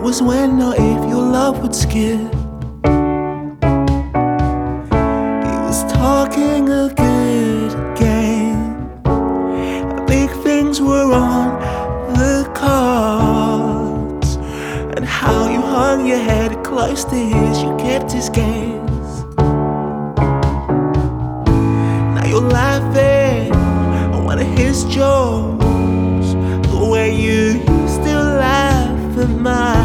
was when or if your love would skip. He was talking a good game. Big things were on the cards, and how you hung your head close to his, you kept his gaze. Now you're laughing at one of his jokes, the way you used to laugh at mine.